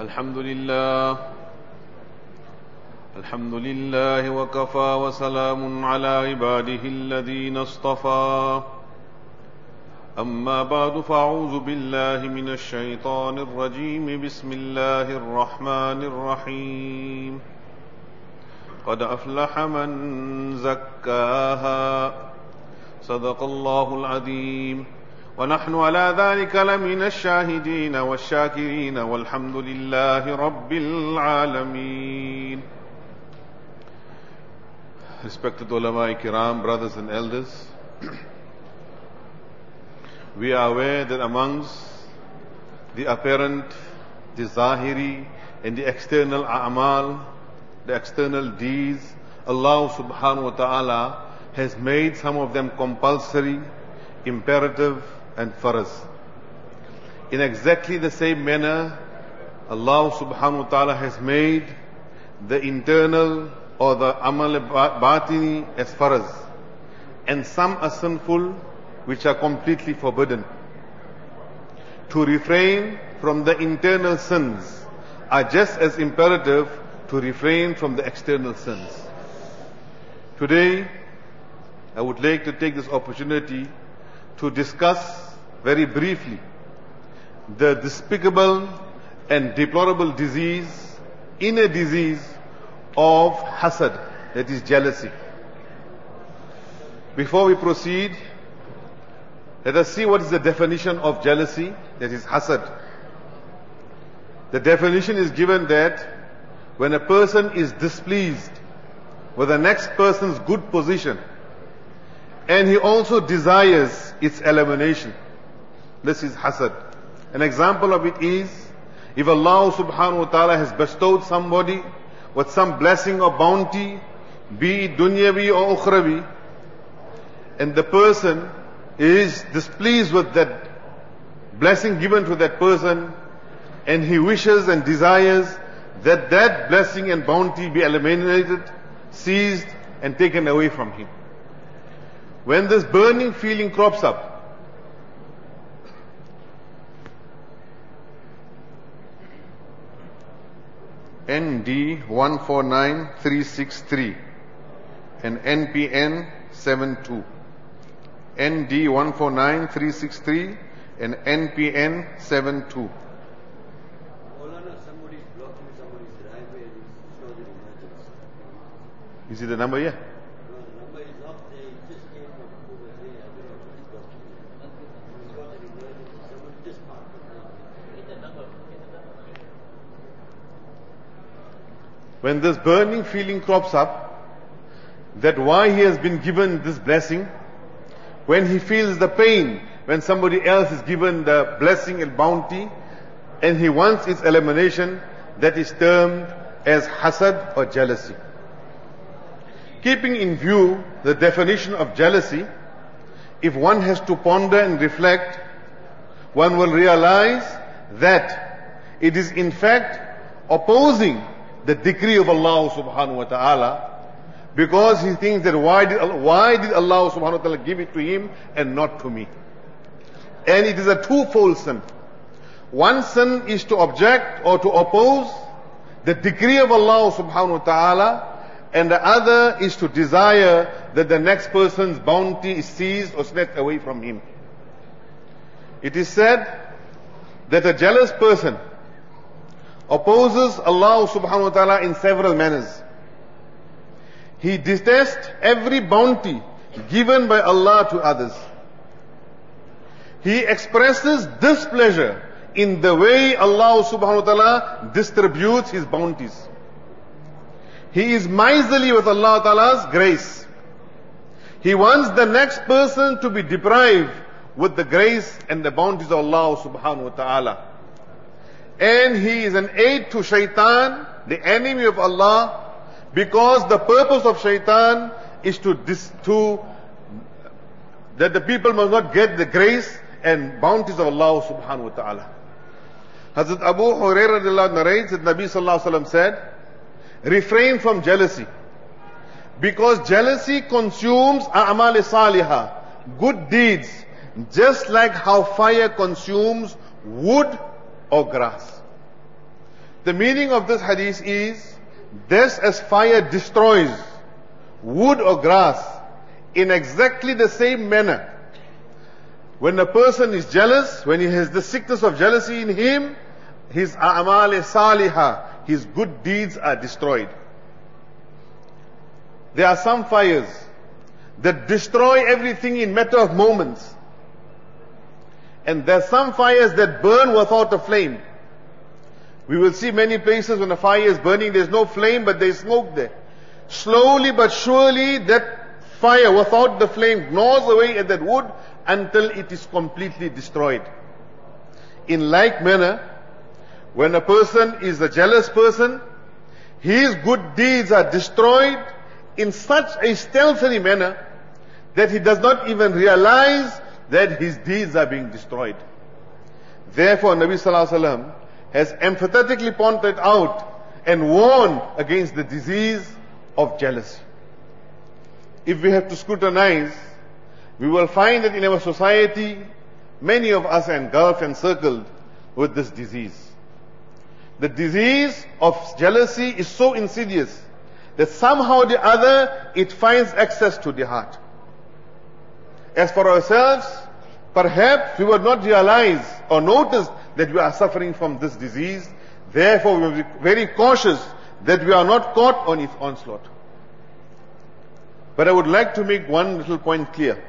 الحمد لله وكفى وسلام على عباده الذين اصطفى أما بعد فأعوذ بالله من الشيطان الرجيم بسم الله الرحمن الرحيم قد أفلح من زكاها صدق الله العظيم ونحن على ذلك لمن الشاهدين والشاكرين والحمد لله رب العالمين. Respected ulama kiram, brothers and elders, we are aware that amongst the apparent, the zahiri and the external a'mal, the external deeds, Allah subhanahu wa ta'ala has made some of them compulsory, imperative and farz. In exactly the same manner, Allah subhanahu wa ta'ala has made the internal or the amal batini as farz, and some are sinful which are completely forbidden. To refrain from the internal sins are just as imperative to refrain from the external sins. Today, I would like to take this opportunity to discuss very briefly the despicable and deplorable disease, inner disease of hasad, that is jealousy. Before we proceed, let us see what is the definition of jealousy, that is hasad. The definition is given that when a person is displeased with the next person's good position and he also desires its elimination, this is hasad. An example of it is, if Allah subhanahu wa ta'ala has bestowed somebody with some blessing or bounty, be it dunyavi or ukhravi, and the person is displeased with that blessing given to that person, and he wishes and desires that that blessing and bounty be eliminated, seized and taken away from him. When this burning feeling crops up, ND 149363 and NPN 72. ND 149363 and NPN 72. Somebody is blocking somebody's driveway and it's not an emergency. You see the number here? No, the number is up there. It just came from over there. I don't know who's blocking it. It's not an emergency. Someone just parked it now. Get the number. When this burning feeling crops up, that why he has been given this blessing, when he feels the pain, when somebody else is given the blessing and bounty, and he wants its elimination, that is termed as hasad or jealousy. Keeping in view the definition of jealousy, if one has to ponder and reflect, one will realize that it is in fact opposing the decree of Allah subhanahu wa ta'ala, because he thinks that why did Allah subhanahu wa ta'ala give it to him and not to me? And it is a twofold sin. One sin is to object or to oppose the decree of Allah subhanahu wa ta'ala, and the other is to desire that the next person's bounty is seized or snatched away from him. It is said that a jealous person opposes Allah subhanahu wa ta'ala in several manners. He detests every bounty given by Allah to others. He expresses displeasure in the way Allah subhanahu wa ta'ala distributes His bounties. He is miserly with Allah ta'ala's grace. He wants the next person to be deprived with the grace and the bounties of Allah subhanahu wa ta'ala. And he is an aid to shaitan, the enemy of Allah, because the purpose of shaitan is that the people must not get the grace and bounties of Allah subhanahu wa ta'ala. Hazrat Abu Hurairah radiallahu anhu narrates that Nabi sallallahu alaihi wasallam said, refrain from jealousy, because jealousy consumes a'mal salihah, good deeds, just like how fire consumes wood or grass. The meaning of this hadith is, just as fire destroys wood or grass, in exactly the same manner, when a person is jealous, when he has the sickness of jealousy in him, his a'mal salihah, his good deeds are destroyed. There are some fires that destroy everything in matter of moments. And there are some fires that burn without a flame. We will see many places when a fire is burning, there's no flame, but there's smoke there. Slowly but surely, that fire without the flame gnaws away at that wood until it is completely destroyed. In like manner, when a person is a jealous person, his good deeds are destroyed in such a stealthy manner that he does not even realize that his deeds are being destroyed. Therefore, Nabi Sallallahu Alaihi Wasallam has emphatically pointed out and warned against the disease of jealousy. If we have to scrutinize, we will find that in our society, many of us are engulfed and circled with this disease. The disease of jealousy is so insidious that somehow or the other it finds access to the heart. As for ourselves, perhaps we will not realize or notice that we are suffering from this disease. Therefore, we will be very cautious that we are not caught on its onslaught. But I would like to make one little point clear.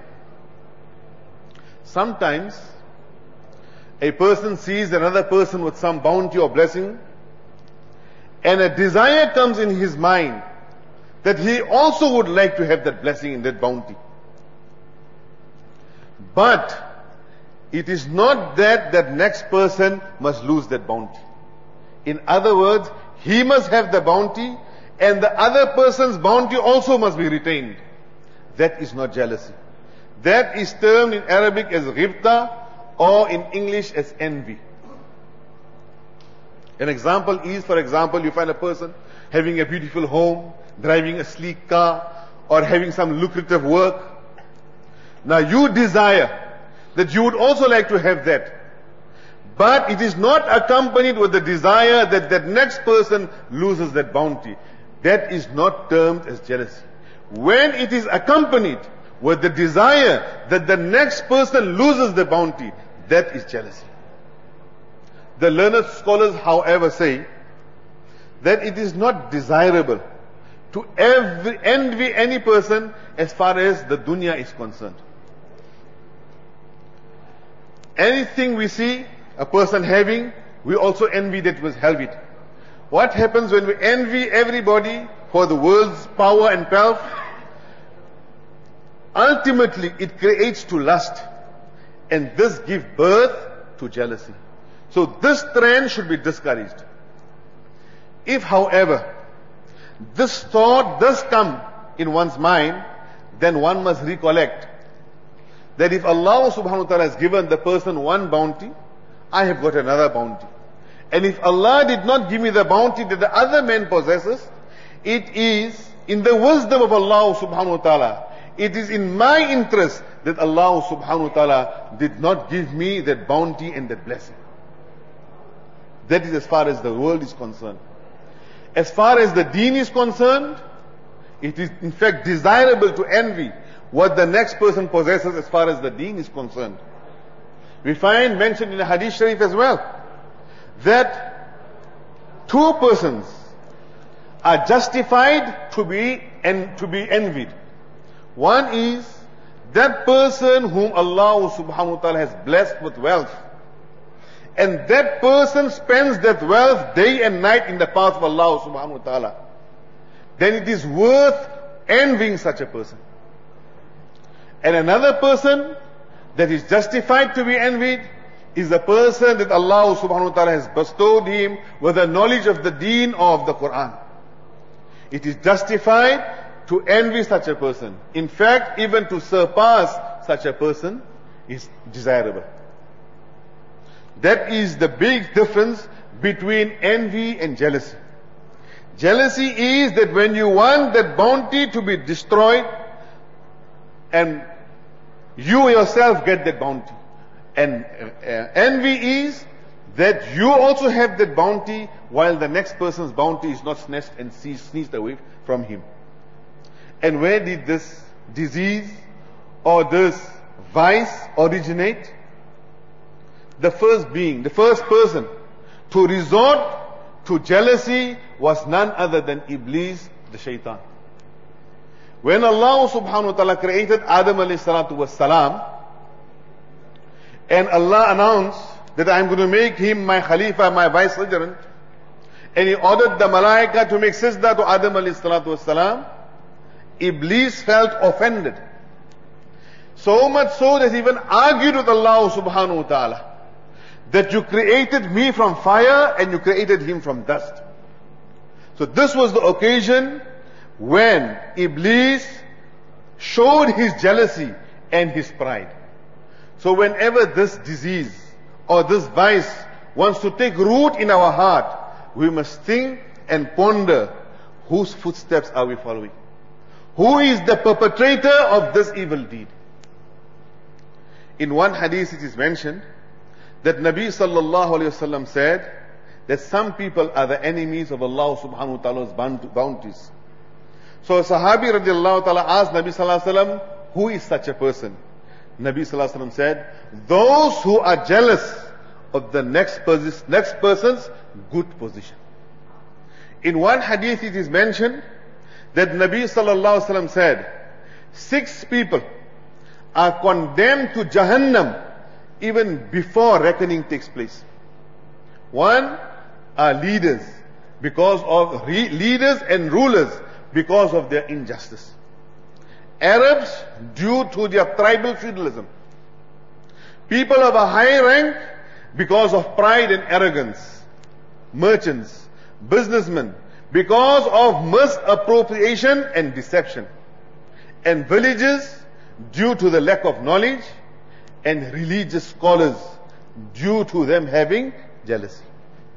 Sometimes, a person sees another person with some bounty or blessing, and a desire comes in his mind that he also would like to have that blessing and that bounty. But it is not that that next person must lose that bounty. In other words, he must have the bounty and the other person's bounty also must be retained. That is not jealousy. That is termed in Arabic as ghibta, or in English as envy. An example is, for example, you find a person having a beautiful home, driving a sleek car, or having some lucrative work. Now you desire that you would also like to have that. But it is not accompanied with the desire that that next person loses that bounty. That is not termed as jealousy. When it is accompanied with the desire that the next person loses the bounty, that is jealousy. The learned scholars, however, say that it is not desirable to envy any person as far as the dunya is concerned. Anything we see a person having, we also envy that was have it. What happens when we envy everybody for the world's power and wealth? Ultimately, it creates to lust, and this gives birth to jealousy. So this trend should be discouraged. If, however, this thought does come in one's mind, then one must recollect that if Allah subhanahu wa ta'ala has given the person one bounty, I have got another bounty. And if Allah did not give me the bounty that the other man possesses, it is in the wisdom of Allah subhanahu wa ta'ala, it is in my interest that Allah subhanahu wa ta'ala did not give me that bounty and that blessing. That is as far as the world is concerned. As far as the deen is concerned, it is in fact desirable to envy what the next person possesses as far as the deen is concerned. We find mentioned in the Hadith Sharif as well that two persons are justified to be envied. One is that person whom Allah subhanahu wa ta'ala has blessed with wealth, and that person spends that wealth day and night in the path of Allah subhanahu wa ta'ala. Then it is worth envying such a person. And another person that is justified to be envied is the person that Allah subhanahu wa ta'ala has bestowed him with the knowledge of the deen of the Quran. It is justified to envy such a person. In fact, even to surpass such a person is desirable. That is the big difference between envy and jealousy. Jealousy is that when you want that bounty to be destroyed and you yourself get that bounty. And envy is that you also have that bounty while the next person's bounty is not snatched and sneezed away from him. And where did this disease or this vice originate? The first person to resort to jealousy was none other than Iblis, the shaitan. When Allah subhanahu wa ta'ala created Adam alayhi salatu was salam, and Allah announced that I'm going to make him my Khalifa, my vicegerent, and He ordered the Malaika to make sajda to Adam alayhi salatu was salam, Iblis felt offended. So much so that he even argued with Allah subhanahu wa ta'ala, that you created me from fire and you created him from dust. So this was the occasion when Iblis showed his jealousy and his pride. So whenever this disease or this vice wants to take root in our heart, we must think and ponder, whose footsteps are we following? Who is the perpetrator of this evil deed? In one hadith it is mentioned that Nabi sallallahu alayhi wasallam said that some people are the enemies of Allah subhanahu wa ta'ala's bounties. So a Sahabi radiallahu ta'ala asked Nabi sallallahu alayhi wasallam, who is such a person? Nabi sallallahu alayhi wasallam said, those who are jealous of the next person's good position. In one hadith it is mentioned that Nabi sallallahu alayhi wasallam said, 6 people are condemned to Jahannam even before reckoning takes place. 1 are leaders leaders and rulers because of their injustice. Arabs due to their tribal feudalism. People of a high rank because of pride and arrogance. Merchants, businessmen because of misappropriation and deception. And villages due to the lack of knowledge, and religious scholars due to them having jealousy.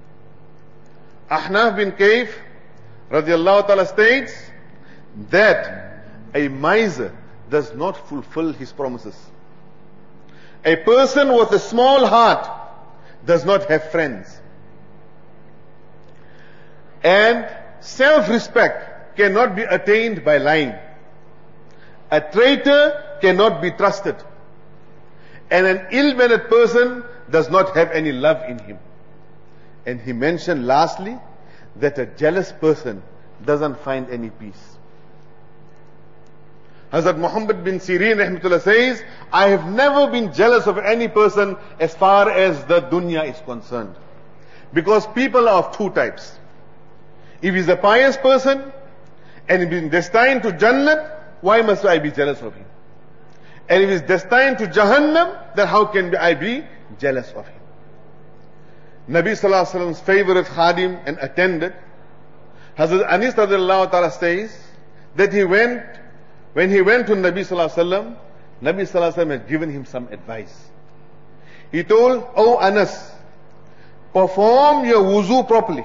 Ahnaf bin Kayf radiallahu ta'ala states that a miser does not fulfill his promises. A person with a small heart does not have friends. And self-respect cannot be attained by lying. A traitor cannot be trusted. And an ill-mannered person does not have any love in him. And he mentioned lastly that a jealous person doesn't find any peace. Hazrat Muhammad bin Sirin rahmatullah says, I have never been jealous of any person as far as the dunya is concerned. Because people are of 2 types. If he's a pious person and he's been destined to Jannah, why must I be jealous of him? And if he's destined to Jahannam, then how can I be jealous of him? Nabi sallallahu alaihi wasallam's favorite khadim and attendant, Hazrat Anis radiallahu ta'ala says that when he went to Nabi sallallahu alaihi wasallam, Nabi sallallahu alaihi wasallam had given him some advice. He told, "O Anas, perform your wuzu properly.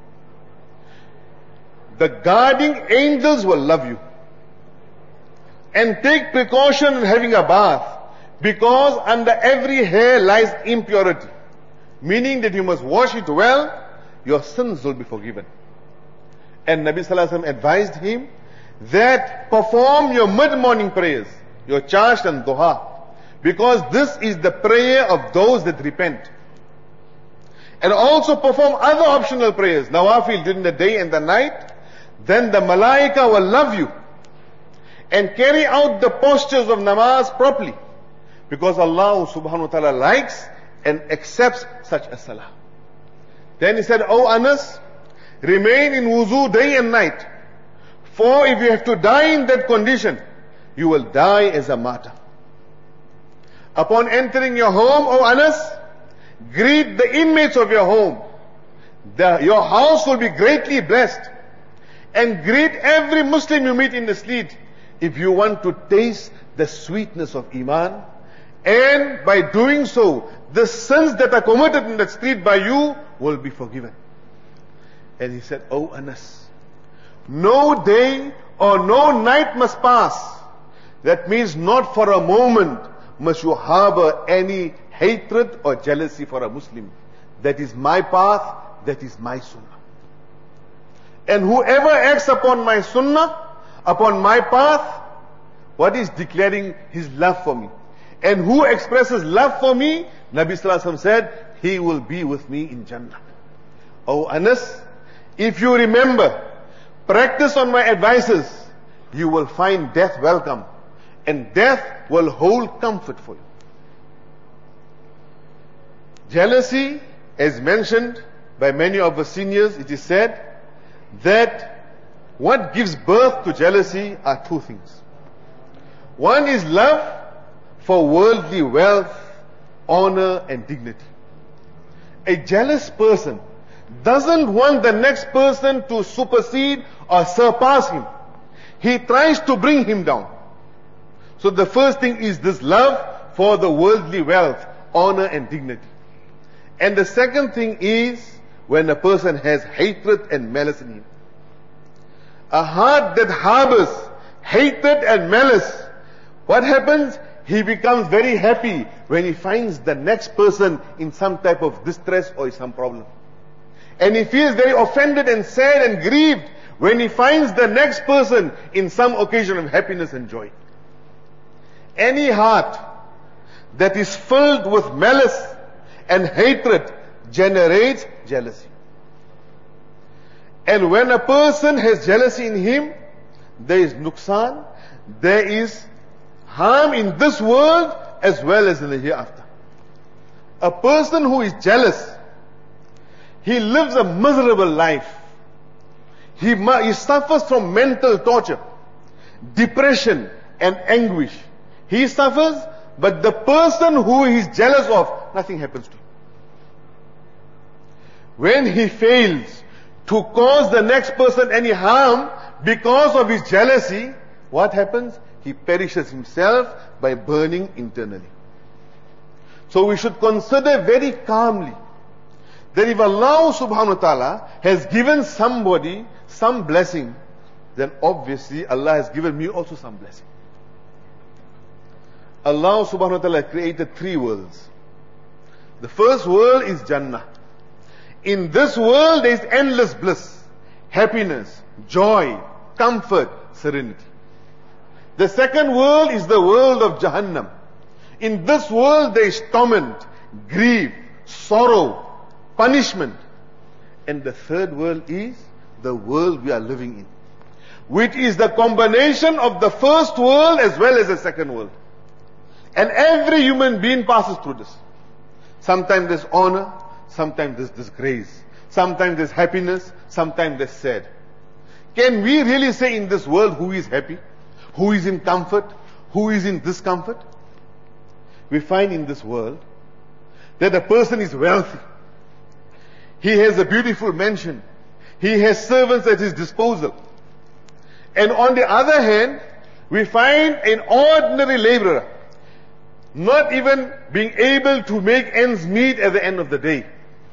The guarding angels will love you. And take precaution in having a bath, because under every hair lies impurity. Meaning that you must wash it well, your sins will be forgiven." And Nabi sallallahu alaihi wasallam advised him that perform your mid-morning prayers, your chash and duha, because this is the prayer of those that repent. And also perform other optional prayers, nawafil during the day and the night. Then the malaika will love you. And carry out the postures of namaz properly. Because Allah subhanahu wa ta'ala likes and accepts such a salah. Then he said, "O Anas, remain in wuzu day and night. For if you have to die in that condition, you will die as a martyr. Upon entering your home, O Anas, greet the inmates of your home. Your house will be greatly blessed. And greet every Muslim you meet in the street, if you want to taste the sweetness of Iman. And by doing so, the sins that are committed in that street by you will be forgiven." And he said, "O Anas, no day or no night must pass. That means not for a moment must you harbor any hatred or jealousy for a Muslim. that is my path, that is my sunnah. And whoever acts upon my sunnah, upon my path, what is declaring his love for me? And who expresses love for me, Nabi Sallallahu Alaihi Wasallam said, he will be with me in Jannah. Oh Anas, if you remember, practice on my advices, you will find death welcome. And death will hold comfort for you. Jealousy, as mentioned by many of the seniors, it is said that what gives birth to jealousy are two things. One is love for worldly wealth, honor and dignity. A jealous person doesn't want the next person to supersede or surpass him. He tries to bring him down. So the first thing is this love for the worldly wealth, honor and dignity. And the second thing is when a person has hatred and malice in him. A heart that harbors hatred and malice, what happens? He becomes very happy when he finds the next person in some type of distress or some problem. And he feels very offended and sad and grieved when he finds the next person in some occasion of happiness and joy. Any heart that is filled with malice and hatred generates jealousy. And when a person has jealousy in him, there is nuqsan, there is harm in this world as well as in the hereafter. A person who is jealous, he lives a miserable life. He suffers from mental torture, depression and anguish. He suffers, but the person who he is jealous of, nothing happens to him. When he fails to cause the next person any harm because of his jealousy, what happens? He perishes himself by burning internally. So we should consider very calmly that if Allah subhanahu wa ta'ala has given somebody some blessing, then obviously Allah has given me also some blessing. Allah subhanahu wa ta'ala created three worlds. The first world is Jannah. In this world there is endless bliss, happiness, joy, comfort, serenity. The second world is the world of Jahannam. In this world there is torment, grief, sorrow, punishment. And the third world is the world we are living in, which is the combination of the first world as well as the second world. And every human being passes through this. Sometimes there's honor, sometimes there's disgrace, sometimes there's happiness, sometimes there's sad. Can we really say in this world who is happy, who is in comfort, who is in discomfort? We find in this world that a person is wealthy. He has a beautiful mansion. He has servants at his disposal. And on the other hand, we find an ordinary laborer not even being able to make ends meet at the end of the day.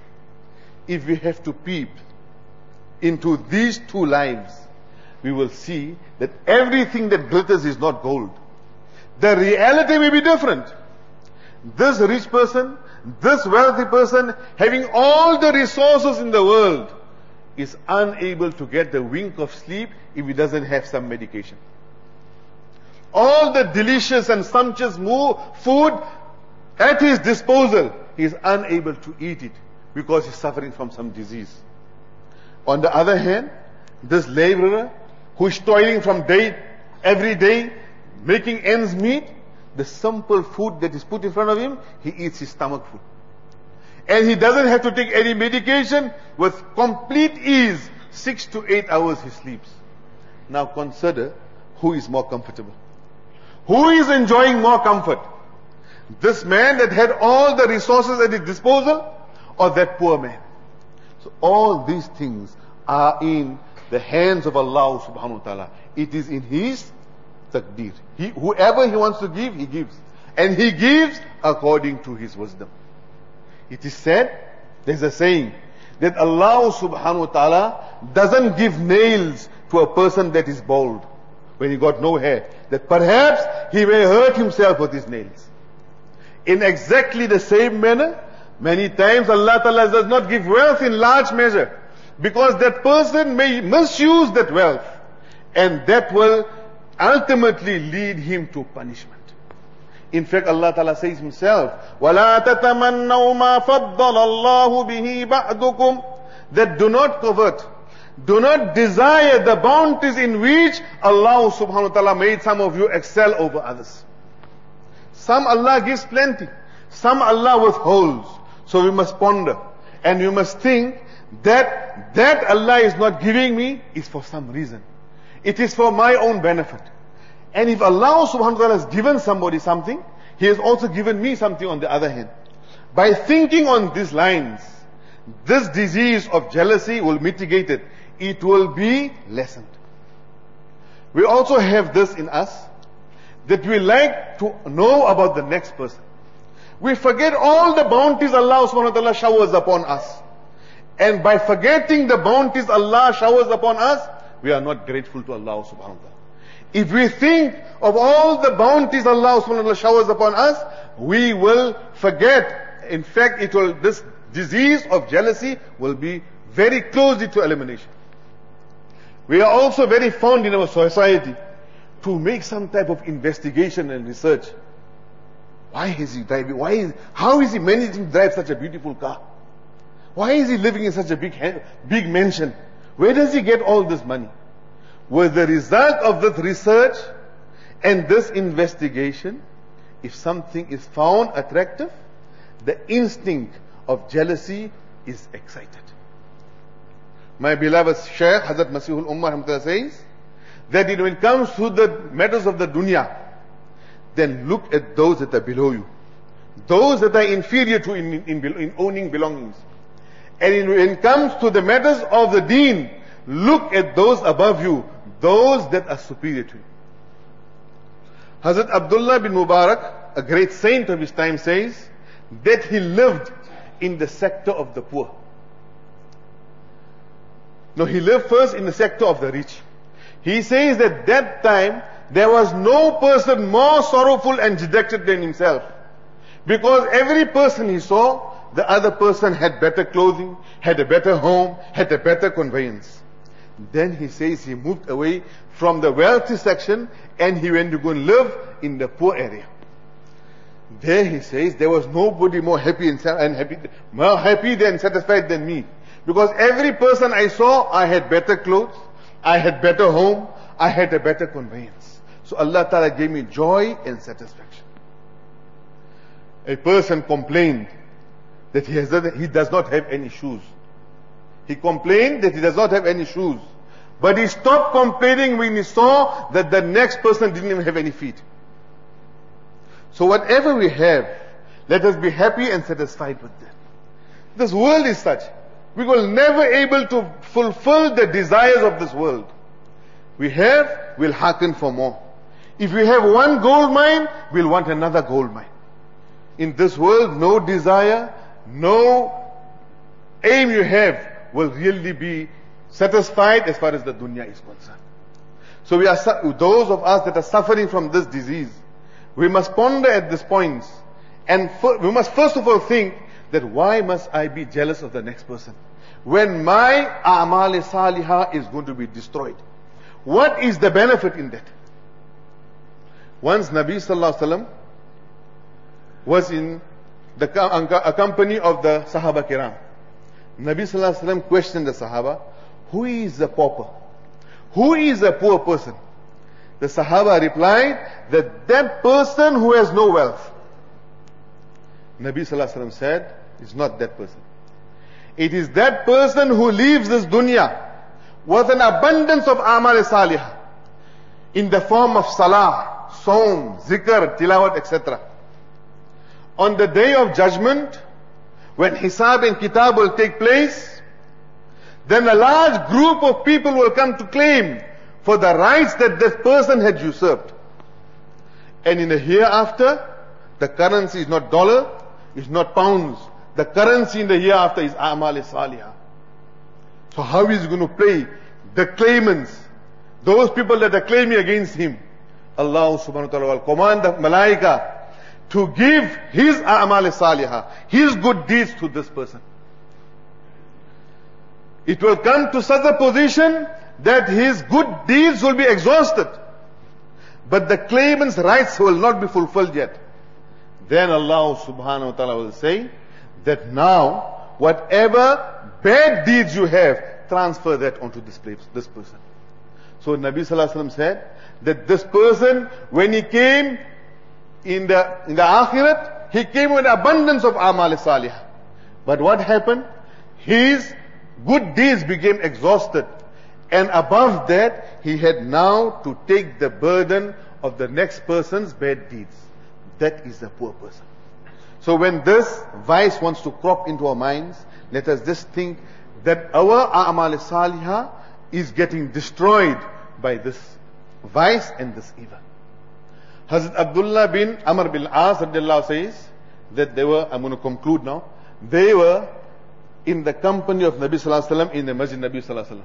If we have to peep into these two lives, we will see that everything that glitters is not gold. The reality may be different. This rich person, this wealthy person, having all the resources in the world, is unable to get the wink of sleep if he doesn't have some medication. All the delicious and sumptuous food at his disposal, he is unable to eat it because he is suffering from some disease. On the other hand, this laborer who is toiling from every day, making ends meet, the simple food that is put in front of him, he eats his stomach food. And he doesn't have to take any medication. With complete ease, 6 to 8 hours he sleeps. Now consider who is more comfortable. Who is enjoying more comfort? This man that had all the resources at his disposal, or that poor man? So all these things are in the hands of Allah subhanahu wa ta'ala. It is in His taqdeer. Whoever He wants to give, He gives. And He gives according to His wisdom. It is said, there's a saying, that Allah subhanahu wa ta'ala doesn't give nails to a person that is bald, when he got no hair, that perhaps he may hurt himself with his nails. In exactly the same manner, Many times Allah Ta'ala does not give wealth in large measure, because that person may misuse that wealth, and that will ultimately lead him to punishment. In fact, Allah Ta'ala says himself, وَلَا تَتَمَنَّوْا مَا فَضَّلَ اللَّهُ بِهِ بَعْضُكُمْ, that do not covet, do not desire the bounties in which Allah subhanahu wa ta'ala made some of you excel over others. Some Allah gives plenty, some Allah withholds. So we must ponder, and we must think that Allah is not giving me is for some reason. It is for my own benefit. And if Allah subhanahu wa ta'ala has given somebody something, He has also given me something on the other hand. By thinking on these lines, this disease of jealousy will mitigate it. It will be lessened. We also have this in us, that we like to know about the next person. We forget all the bounties Allah subhanahu wa ta'ala showers upon us. And by forgetting the bounties Allah showers upon us, we are not grateful to Allah subhanahu wa ta'ala. If we think of all the bounties Allah subhanahu wa ta'ala showers upon us, we will forget. In fact, this disease of jealousy will be very closely to elimination. We are also very fond in our society to make some type of investigation and research. Why is he driving? How is he managing to drive such a beautiful car? Why is he living in such a big mansion? Where does he get all this money? With the result of this research and this investigation, if something is found attractive, the instinct of jealousy is excited. My beloved Shaykh Hazrat Masihul Ummah says that when it comes to the matters of the dunya, then look at those that are below you, those that are inferior to in owning belongings. And when it comes to the matters of the deen, look at those above you, those that are superior to you. Hazrat Abdullah bin Mubarak, a great saint of his time, says that he lived in the sector of the poor. No, he lived first in the sector of the rich. He says that that time there was no person more sorrowful and dejected than himself. Because every person he saw, the other person had better clothing, had a better home, had a better conveyance. Then he says he moved away from the wealthy section and he went to go and live in the poor area. There he says there was nobody more happy than satisfied than me. Because every person I saw, I had better clothes, I had better home, I had a better conveyance. So Allah Ta'ala gave me joy and satisfaction. A person complained that he does not have any shoes. He complained that he does not have any shoes. But he stopped complaining when he saw that the next person didn't even have any feet. So whatever we have, let us be happy and satisfied with that. This world is such. We will never able to fulfill the desires of this world. We'll hearken for more. If we have one gold mine, we'll want another gold mine. In this world, no desire, no aim you have will really be satisfied as far as the dunya is concerned. So those of us that are suffering from this disease, we must ponder at these points. And we must first of all think that why must I be jealous of the next person? When my a'mal salihah is going to be destroyed. What is the benefit in that? Once Nabi Sallallahu Alaihi Wasallam was in a company of the Sahaba Kiram. Nabi Sallallahu Alaihi Wasallam questioned the Sahaba, who is the pauper? Who is a poor person? The Sahaba replied that person who has no wealth. Nabi Sallallahu Alaihi Wasallam said, it's not that person. It is that person who leaves this dunya with an abundance of amal salihah in the form of salah, saum, zikr, tilawat, etc. On the day of judgment, when hisab and kitab will take place, then a large group of people will come to claim for the rights that this person had usurped. And in the hereafter, the currency is not dollar, it's not pounds. The currency in the hereafter is a'mal salihah. So how is he going to play the claimants, those people that are claiming against him? Allah subhanahu wa ta'ala will command the malaika to give his a'mal salihah, his good deeds to this person. It will come to such a position that his good deeds will be exhausted, but the claimant's rights will not be fulfilled yet. Then Allah subhanahu wa ta'ala will say that now, whatever bad deeds you have, transfer that onto this person. So Nabi sallallahu alaihi wasallam said that this person, when he came in the akhirat, he came with abundance of amal salih. But what happened? His good deeds became exhausted. And above that, he had now to take the burden of the next person's bad deeds. That is the poor person. So when this vice wants to crop into our minds, let us just think that our a'mal salihah is getting destroyed by this vice and this evil. Hazrat Abdullah bin Amr bin As radiallahu says that they were, I'm going to conclude now, they were in the company of Nabi sallallahu alaihi wasallam in the Masjid Nabi sallallahu alaihi wasallam.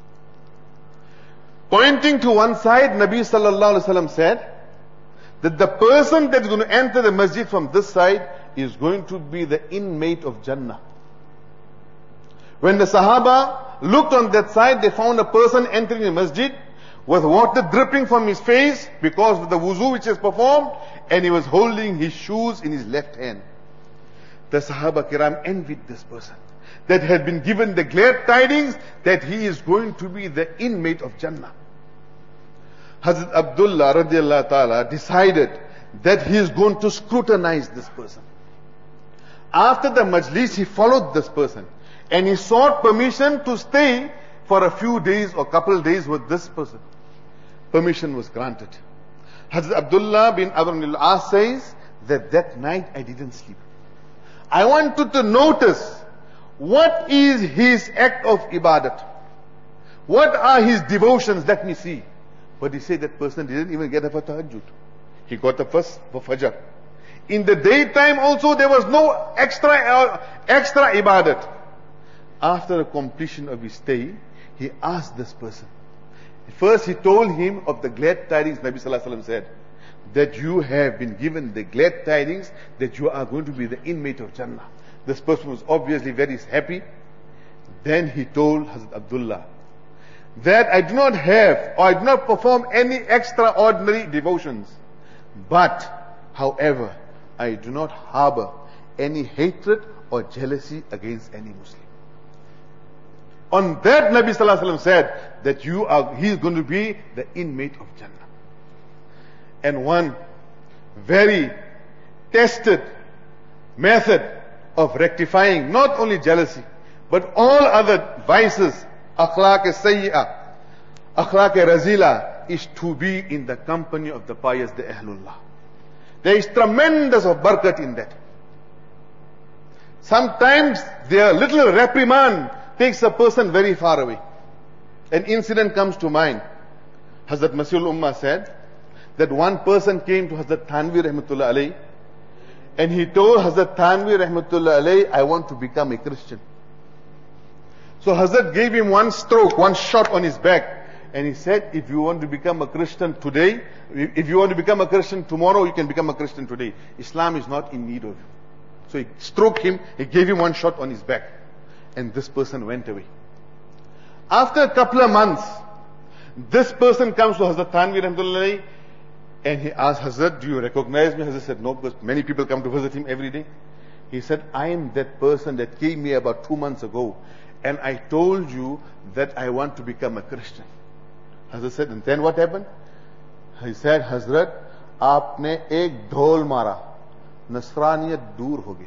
Pointing to one side, Nabi sallallahu alaihi wasallam said that the person that's going to enter the masjid from this side is going to be the inmate of Jannah. When the Sahaba looked on that side, they found a person entering the masjid with water dripping from his face because of the wuzu which is performed, and he was holding his shoes in his left hand. The Sahaba Kiram envied this person that had been given the glad tidings that he is going to be the inmate of Jannah. Hazrat Abdullah radiallahu ta'ala decided that he is going to scrutinize this person. After the majlis, he followed this person and he sought permission to stay for a few days or couple of days with this person. Permission was granted. Hazrat Abdullah bin Amr bin al-As says that night I didn't sleep. I wanted to notice what is his act of ibadat. What are his devotions? Let me see. But he said that person didn't even get up for tahajjud. He got up first for fajr. In the daytime also there was no extra ibadat. After the completion of his stay, he asked this person. First he told him of the glad tidings Nabi sallallahu alaihi wasallam said, that you have been given the glad tidings that you are going to be the inmate of Jannah. This person was obviously very happy. Then he told Hazrat Abdullah that I do not have or I do not perform any extraordinary devotions. But, however, I do not harbor any hatred or jealousy against any Muslim. On that, Nabi sallallahu alaihi wasallam said that he is going to be the inmate of Jannah. And one very tested method of rectifying not only jealousy, but all other vices, akhlaq sayyi'ah, akhlaq razila, is to be in the company of the pious, the Ahlullah. There is tremendous of barakat in that. Sometimes their little reprimand takes a person very far away. An incident comes to mind. Hazrat Masihul Ummah said that one person came to Hazrat Thanvi rahmatullah alayhi and he told Hazrat Thanvi rahmatullah alayhi, I want to become a Christian. So Hazrat gave him one stroke, one shot on his back, and he said, if you want to become a Christian today, if you want to become a Christian tomorrow, you can become a Christian today. Islam is not in need of you. So he stroked him, he gave him one shot on his back, and this person went away. After a couple of months, this person comes to Hazrat Thanvi rahmatullah alayhi, and he asked Hazrat, do you recognize me? Hazrat said, no, because many people come to visit him every day. He said, I am that person that came here about 2 months ago, and I told you that I want to become a Christian. Hazrat said, and then what happened? He said, Hazrat, aapne ek dhol mara, Nasraniyat dur ho gayi.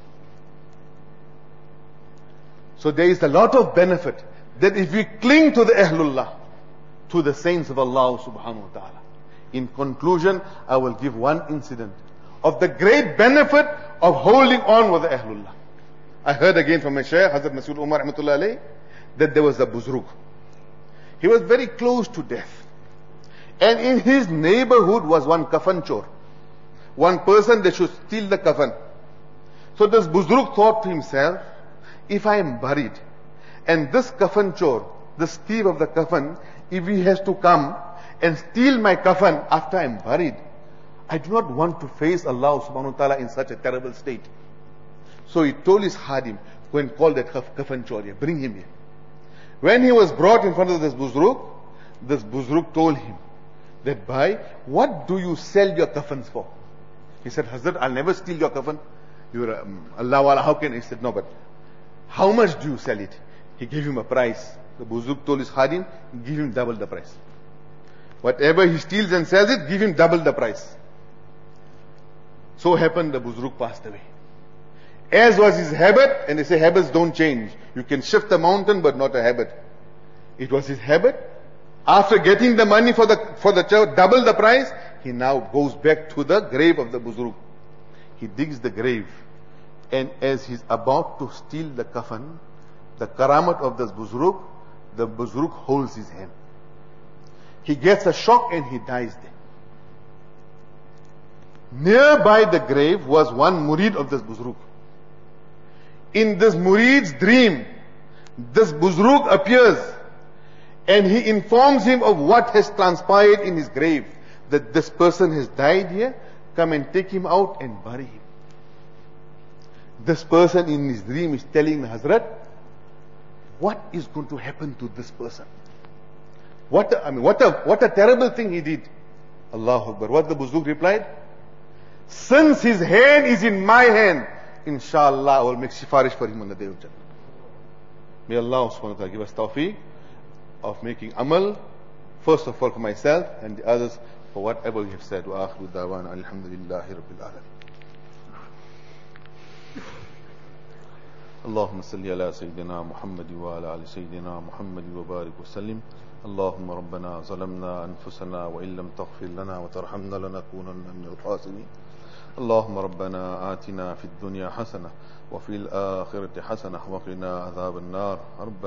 So there is a lot of benefit that if we cling to the Ahlullah, to the saints of Allah subhanahu wa ta'ala. In conclusion, I will give one incident of the great benefit of holding on with the Ahlullah. I heard again from my Shaykh, Hazrat Masihul Ummah rahmatullah alayhi, that there was a Buzrug. He was very close to death. And in his neighborhood was one kafan chor. One person that should steal the kafan. So this Buzrug thought to himself, if I am buried, and this kafan chor, the thief of the kafan, if he has to come and steal my kafan after I am buried, I do not want to face Allah subhanahu wa ta'ala in such a terrible state. So he told his Khadim, go and call that kafan choriya, bring him here. When he was brought in front of this Buzruk told him that, bhai, what do you sell your kafans for? He said, Hazrat, I'll never steal your kafan. You're Allah wala, how can? He said, no, but how much do you sell it? He gave him a price. The Buzruk told his Khadim, give him double the price. Whatever he steals and sells it, give him double the price. So happened, the Buzruk passed away. As was his habit, and they say habits don't change. You can shift a mountain, but not a habit. It was his habit. After getting the money for the child, double the price, he now goes back to the grave of the Buzruk. He digs the grave. And as he's about to steal the kafan, the karamat of this Buzruk, the Buzruk holds his hand. He gets a shock and he dies there. Nearby the grave was one murid of this Buzruk. In this murid's dream, this Buzruk appears and he informs him of what has transpired in his grave. That this person has died here, come and take him out and bury him. This person in his dream is telling Hazrat, what is going to happen to this person? What a terrible thing he did. Allahu Akbar. What the Buzruk replied? Since his hand is in my hand, inshallah I will make sifarish for him on the day of Jannah. May Allah subhanahu wa ta'ala give us tawfiq of making amal, first of all for myself and the others for whatever we have said. Wa akhiru da'wana alhamdulillahi rabbil alamin. اللهم صل على سيدنا محمد وعلى آل سيدنا محمد وبارك وسلم. اللهم ربنا ظلمنا أنفسنا وإن لم تغفر لنا وترحمنا لنكونن من الخاسرين. اللهم ربنا آتنا في الدنيا حسنة وفي الآخرة حسنة وقنا عذاب النار.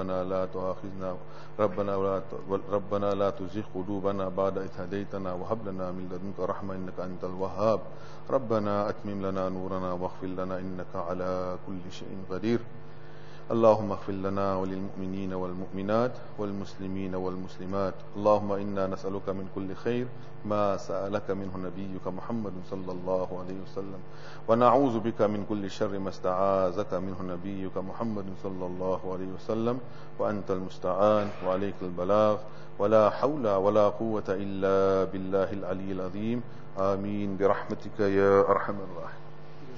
ربنا لا تزغ قلوبنا بعد إذ هديتنا وهب لنا من لدنك رحمة إنك أنت الوهاب. ربنا أتمم لنا نورنا واغفر لنا إنك على كل شيء قدير. اللهم اغفر لنا وللمؤمنين والمؤمنات والمسلمين والمسلمات. اللهم إنا نسألك من كل خير ما سألك منه نبيك محمد صلى الله عليه وسلم ونعوذ بك من كل شر ما استعاذك منه نبيك محمد صلى الله عليه وسلم وأنت المستعان وعليك البلاغ ولا حول ولا قوة إلا بالله العلي العظيم. آمين برحمتك يا أرحم الراحمين.